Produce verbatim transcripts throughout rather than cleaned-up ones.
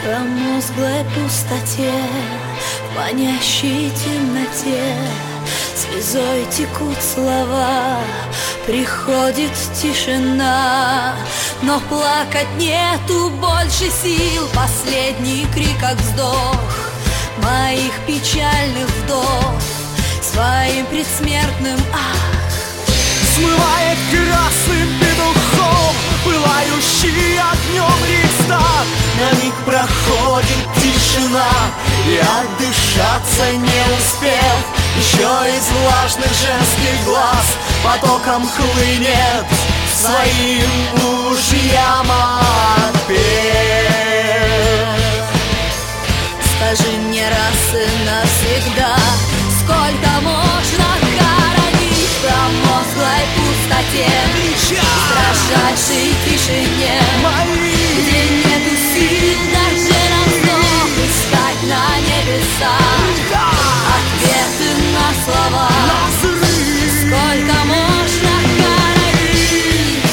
промозглой пустоте, в манящей темноте слезой текут слова, приходит тишина, но плакать нету больше сил. Последний крик, как вздох моих печальных вдов своим предсмертным ах. Смывает красным петухом пылающий огнем Рейхстаг. На миг проходит тишина, и отдышаться не успев, еще из влажных женских глаз потоком хлынет своим мужьям отпев. Скажи мне раз и навсегда, сколько можно хоронить в промозглой пустоте, в строжайшей тишине, где нету сил даже на вздох искать на небесах ответы на слова. Сколько можно хоронить?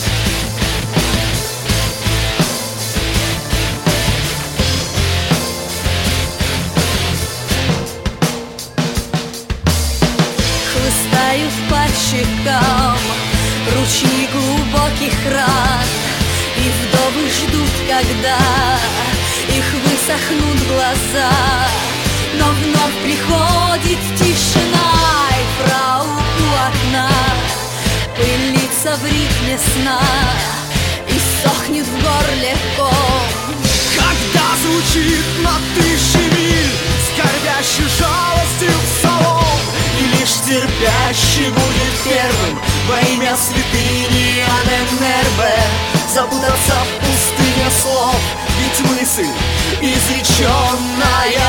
Хлыстают по щекам ручьи глубоких ран, и вдовы ждут, когда их высохнут глаза. Но вновь приходит тишина, и фрау у окна пылится в ритме сна и сохнет в горле ком. Когда звучит на тысячи миль скорбящей жалостью псалом, и лишь терпящий будет первым во имя святыни Аненербе запутаться в пустыне слов. Ведь мысль изреченная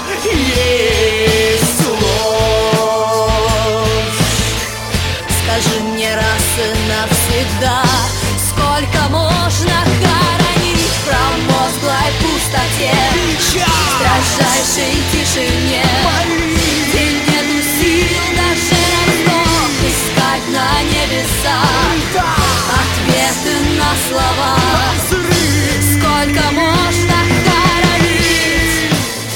есть ложь. Скажи мне раз и навсегда, сколько можно хоронить в промозглой пустоте, в строжайшей тишине, где нету сил даже на вздох искать на небесах ответы на слова. Сколько можно хоронить?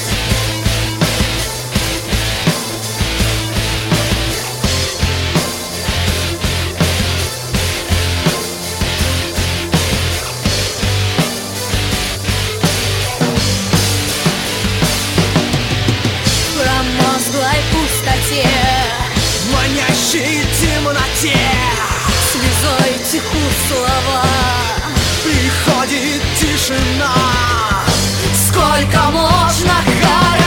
В промозглой пустоте, В манящей темноте слезой текут слова. приходит тишина. Сколько можно хоронить?